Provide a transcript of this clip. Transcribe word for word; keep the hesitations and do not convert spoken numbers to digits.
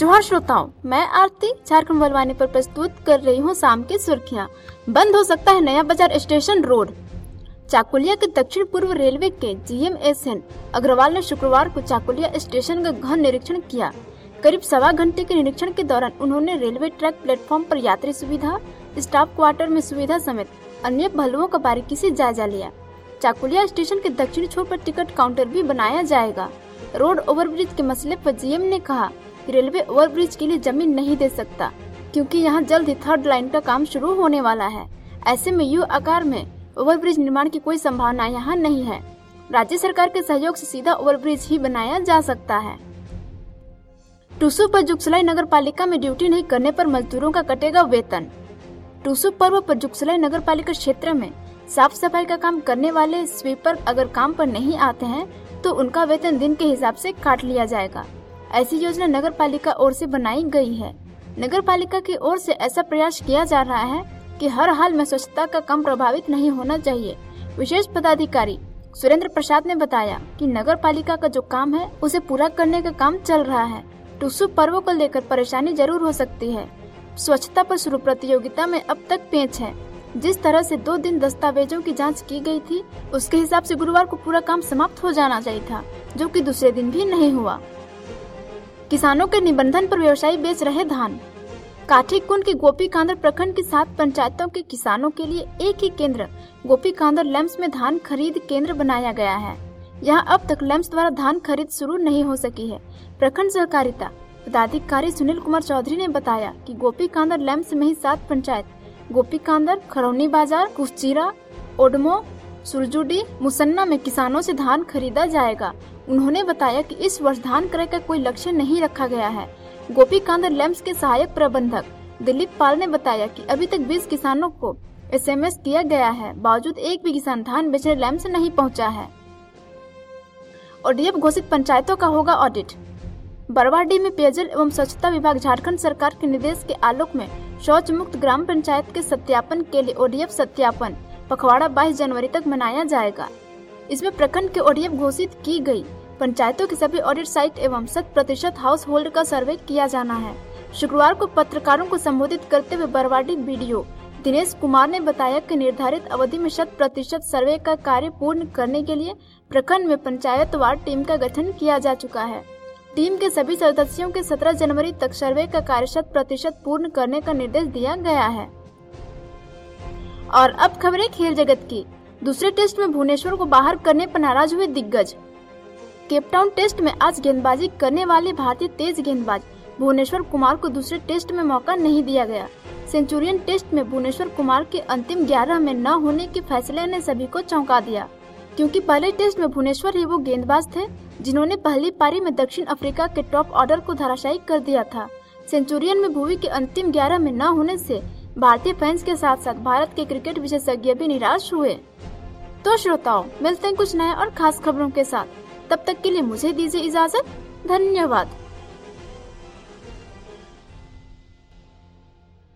जोहार श्रोताओं, मैं आरती झारखंड बलवानी पर प्रस्तुत कर रही हूँ शाम की सुर्खियाँ। बंद हो सकता है नया बाजार स्टेशन रोड। चाकुलिया के दक्षिण पूर्व रेलवे के जीएम एस एन अग्रवाल ने शुक्रवार को चाकुलिया स्टेशन का गहन निरीक्षण किया। करीब सवा घंटे के निरीक्षण के दौरान उन्होंने रेलवे ट्रैक प्लेटफॉर्म पर यात्री सुविधा, स्टाफ क्वार्टर में सुविधा समेत अन्य पहलुओं का बारीकी से जायजा लिया। चाकुलिया स्टेशन के दक्षिणी छोर पर टिकट काउंटर भी बनाया जाएगा। रोड ओवरब्रिज के मसले पर जीएम ने कहा कि रेलवे ओवरब्रिज के लिए जमीन नहीं दे सकता, क्योंकि यहां जल्द ही थर्ड लाइन का काम शुरू होने वाला है। ऐसे में यू आकार में ओवरब्रिज निर्माण की कोई संभावना यहां नहीं है। राज्य सरकार के सहयोग से सीधा ओवरब्रिज ही बनाया जा सकता है। टूसू पर जुगसलाई नगर पालिका में ड्यूटी नहीं करने पर मजदूरों का कटेगा वेतन। टूसू पर्व पर जुगसलाई नगर पालिका क्षेत्र में साफ सफाई का काम करने वाले स्वीपर अगर काम पर नहीं आते हैं तो उनका वेतन दिन के हिसाब से काट लिया जाएगा। ऐसी योजना नगर पालिका ओर से बनाई गई है। नगर पालिका की ओर से ऐसा प्रयास किया जा रहा है कि हर हाल में स्वच्छता का काम प्रभावित नहीं होना चाहिए। विशेष पदाधिकारी सुरेंद्र प्रसाद ने बताया कि नगर पालिका का जो काम है उसे पूरा करने का काम चल रहा है। टूसू पर्व को लेकर परेशानी जरूर हो सकती है। स्वच्छता पर शुरू प्रतियोगिता में अब तक पेच है। जिस तरह से दो दिन दस्तावेजों की जांच की गई थी, उसके हिसाब से गुरुवार को पूरा काम समाप्त हो जाना चाहिए था, जो कि दूसरे दिन भी नहीं हुआ। किसानों के निबंधन पर व्यवसायी बेच रहे धान। काठीकुंड के गोपी कांदर प्रखंड की सात पंचायतों के किसानों के लिए एक ही केंद्र गोपी कांदर लैम्प्स में धान खरीद केंद्र बनाया गया है। यहाँ अब तक लैम्प्स द्वारा धान खरीद शुरू नहीं हो सकी है। प्रखंड सहकारिता पदाधिकारी सुनील कुमार चौधरी ने बताया कि गोपी कांदर लैम्प्स में ही सात पंचायत गोपी कांदर, खरौनी बाजार, कुचिरा, ओडमो, सुरजुडी, मुसन्ना में किसानों से धान खरीदा जाएगा। उन्होंने बताया कि इस वर्ष धान क्रय का कोई लक्ष्य नहीं रखा गया है। गोपी कांदर लैम्प्स के सहायक प्रबंधक दिलीप पाल ने बताया कि अभी तक बीस किसानों को एसएमएस किया गया है, बावजूद एक भी किसान धान बेचने लैम्प्स नहीं पहुंचा है। ओडीएफ घोषित पंचायतों का होगा ऑडिट। बरवाडीह में पेयजल एवं स्वच्छता विभाग झारखंड सरकार के निर्देश के आलोक में शौच मुक्त ग्राम पंचायत के सत्यापन के लिए ओडीएफ सत्यापन पखवाड़ा बाईस जनवरी तक मनाया जाएगा। इसमें प्रखंड के ओडीएफ घोषित की गई पंचायतों की सभी ऑडिट साइट एवं शत प्रतिशत हाउस होल्ड का सर्वे किया जाना है। शुक्रवार को पत्रकारों को संबोधित करते हुए बरवाडीह बीडीओ दिनेश कुमार ने बताया कि निर्धारित अवधि में शत प्रतिशत सर्वे का कार्य पूर्ण करने के लिए प्रखंड में पंचायतवार टीम का गठन किया जा चुका है। टीम के सभी सदस्यों के सत्रह जनवरी तक सर्वे का कार्य शत प्रतिशत पूर्ण करने का निर्देश दिया गया है। और अब खबरें खेल जगत की। दूसरे टेस्ट में भुवनेश्वर को बाहर करने पर नाराज हुए दिग्गज। केपटाउन टेस्ट में आज गेंदबाजी करने वाले भारतीय तेज गेंदबाज भुवनेश्वर कुमार को दूसरे टेस्ट में मौका नहीं दिया गया। सेंचुरियन टेस्ट में भुवनेश्वर कुमार के अंतिम ग्यारह में न होने के फैसले ने सभी को चौंका दिया, क्योंकि पहले टेस्ट में भुवनेश्वर ही वो गेंदबाज थे जिन्होंने पहली पारी में दक्षिण अफ्रीका के टॉप ऑर्डर को धराशायी कर दिया था। सेंचुरियन में भुवी के अंतिम ग्यारह में न होने से भारतीय फैंस के साथ साथ भारत के क्रिकेट विशेषज्ञ भी निराश हुए। तो श्रोताओं, मिलते हैं कुछ नए और खास खबरों के साथ। तब तक के लिए मुझे दीजिए इजाजत। धन्यवाद।